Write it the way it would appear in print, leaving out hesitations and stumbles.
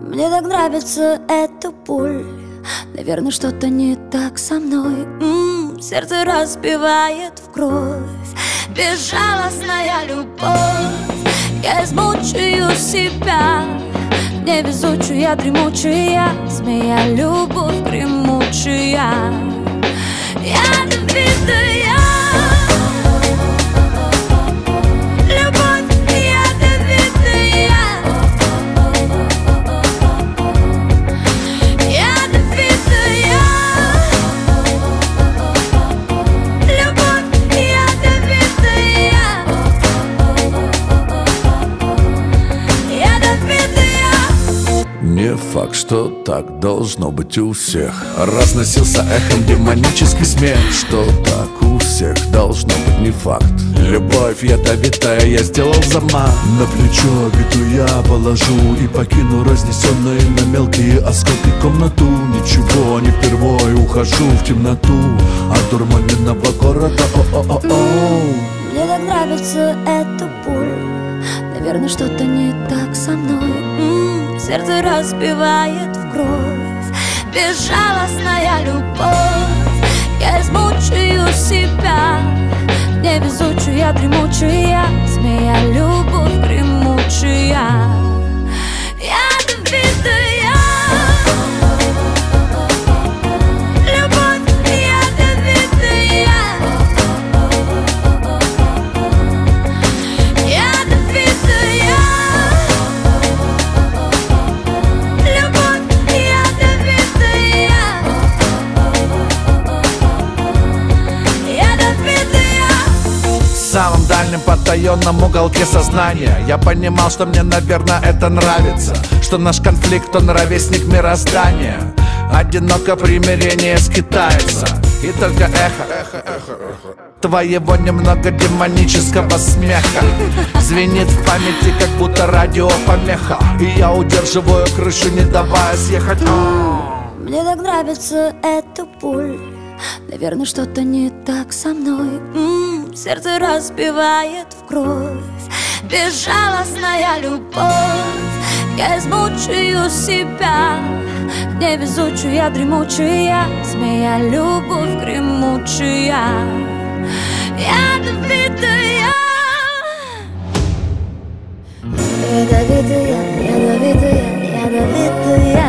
Мне так нравится эта боль. Наверное, что-то не так со мной. Сердце разбивает в кровь. Безжалостная любовь. Я измучаю себя. Невезучая, дремучая змея, любовь гремучая. Ядовитая. Не факт, что так должно быть у всех. Разносился эхом демонический смех. Что так у всех должно быть, не факт. Любовь ядовитая, я сделал замах. На плечо обиду я положу и покину разнесенные на мелкие осколки комнату. Ничего, не впервой ухожу в темноту от дурманенного города. Мне так нравится эта боль. Наверное, что-то не так со мной. Сердце разбивает в кровь. Безжалостная любовь. Я измучаю себя. Невезучая, дремучая змея, любовь гремучая. Ядовитая. В самом дальнем потаенном уголке сознания я понимал, что мне, наверное, это нравится. Что наш конфликт, он ровесник мироздания. Одиноко примирение скитается. И только эхо твоего немного демонического смеха звенит в памяти, как будто радиопомеха. И я удерживаю крышу, не давая съехать. Мне так нравится эта боль. Наверное, что-то не так со мной. Сердце разбивает в кровь. Безжалостная любовь. Я измучаю себя. Невезучая, дремучая змея, любовь гремучая. Ядовитая. Ядовитая, ядовитая, ядовитая.